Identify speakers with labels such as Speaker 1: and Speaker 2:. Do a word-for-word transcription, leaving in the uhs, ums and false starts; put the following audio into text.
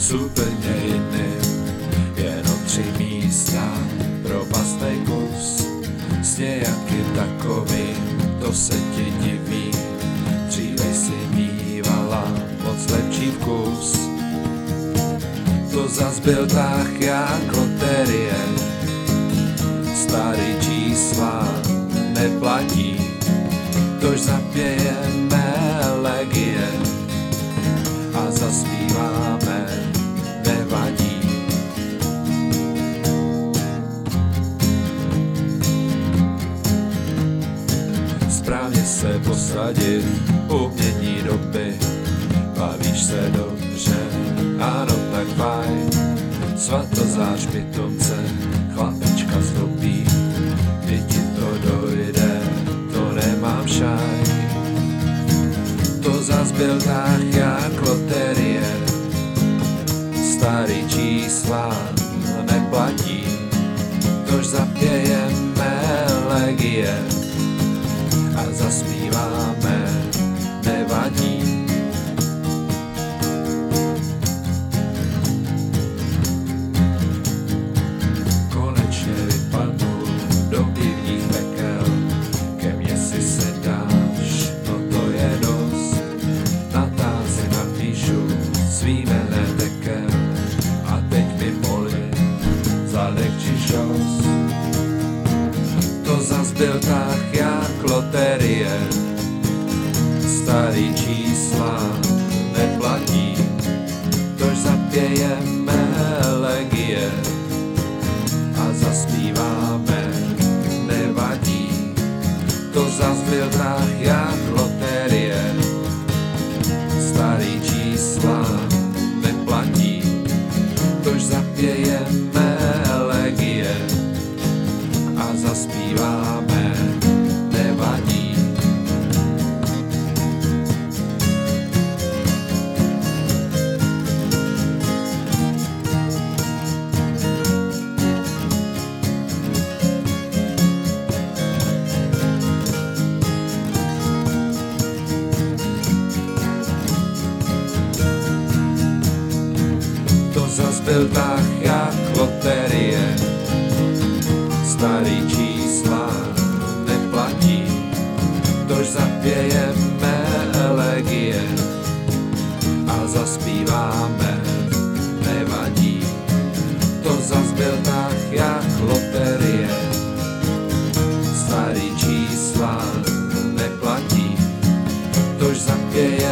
Speaker 1: s úplně jiným, jenom tři místa pro pastej kus. S nějakým takovým, to se ti diví, dříve si mívala moc lepší vkus. To zas byl tak jak loterie, starý čísla neplatí, tož zapějeme legie a zaspíváme, nevadí. Správně se posadit, umění doby, bavíš se dobře, ano tak fajn. Svatozář pitomce, chlapečka zdobí, kdy ti to dojde, to nemám šaj. To zas byl tak jak loterie, starý čísla neplatí, tož zapějeme legie a zaspíváme, nevadí. Konečně vypadnu do pivních pekel, ke mně si se dáš, no to je dost. Na táci napíšu svý jméne tekel a teď mi molí zadek či šos. To zas byl tak jak loterie, starý čísla neplatí, tož zapějeme legie a zaspíváme, nevadí. To zas byl tak jak loterie, starý čísla neplatí, tož zapějeme legie a zaspíváme, nevadí. To zas byl tak jak loterie, starý čísla neplatí, tož zapějeme elegie a zaspíváme, nevadí. To zas byl tak jak loterie, starý čísla neplatí, tož zapějeme